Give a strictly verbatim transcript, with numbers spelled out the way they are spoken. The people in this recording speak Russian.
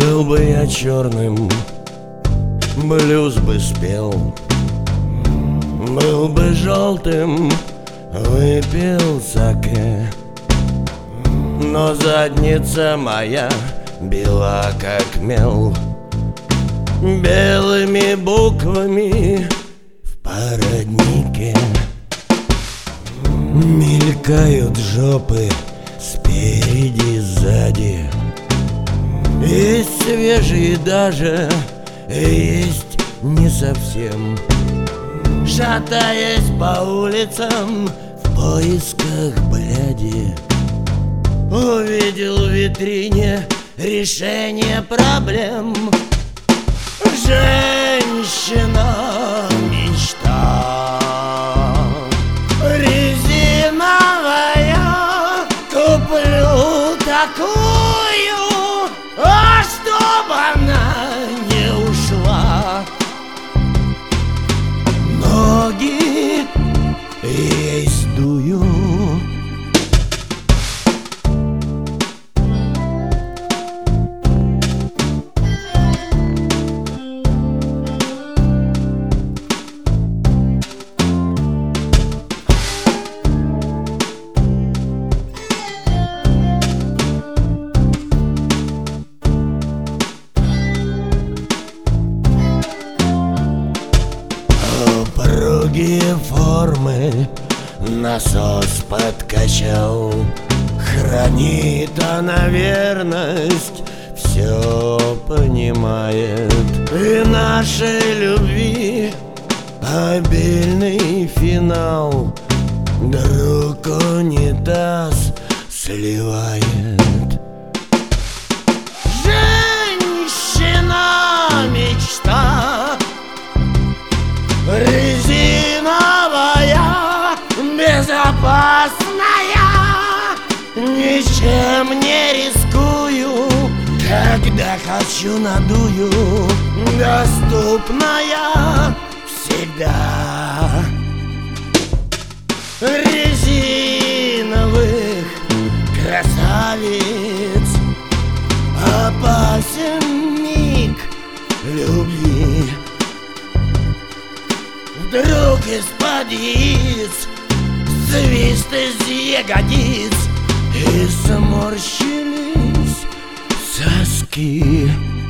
Был бы я черным, блюз бы спел. Был бы желтым, выпил саке. Но задница моя бела как мел. Белыми буквами в породнике мелькают жопы спереди, сзади. Есть свежие даже, есть не совсем. Шатаясь по улицам в поисках бляди, увидел в витрине решение проблем. Женщина мечта резиновая, куплю такую, а чтоб она не ушла. Ноги ей сдую. Упругие формы насос подкачал. Хранит она верность, все понимает. И нашей любви обильный финал друг унитаз сливает. Женщина мечта резиновая, безопасная, ничем не рискую, когда хочу надую, доступная всегда. Резиновых красавиц опасен миг любви. Вдруг из-под яиц свист из ягодиц, и сморщились соски.